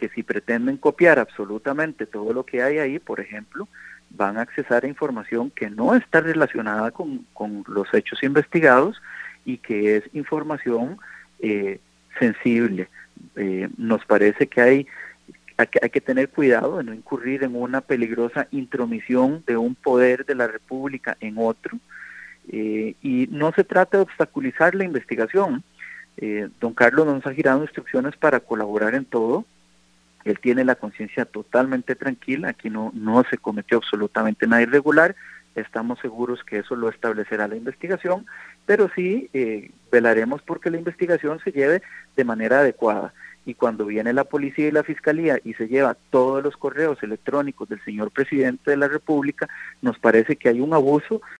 que si pretenden copiar absolutamente todo lo que hay ahí, por ejemplo, van a accesar a información que no está relacionada con los hechos investigados y que es información sensible. Nos parece que hay que tener cuidado de no incurrir en una peligrosa intromisión de un poder de la República en otro, y no se trata de obstaculizar la investigación. Don Carlos nos ha girado instrucciones para colaborar en todo. Él tiene la conciencia totalmente tranquila, aquí no se cometió absolutamente nada irregular, estamos seguros que eso lo establecerá la investigación, pero sí velaremos porque la investigación se lleve de manera adecuada. Y cuando viene la policía y la fiscalía y se lleva todos los correos electrónicos del señor presidente de la República, nos parece que hay un abuso